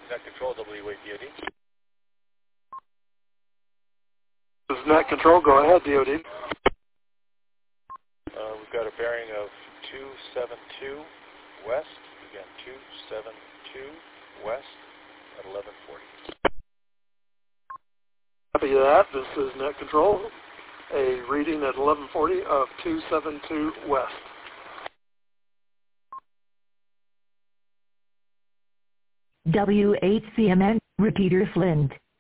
Net Control, W8 DOD. This is Net Control. Go ahead, DOD. We've got a bearing of 272 west. Again, 272 west at 1140. Copy that. This is Net Control. A reading at 1140 of 272 west. W8 CMN, repeater Flint.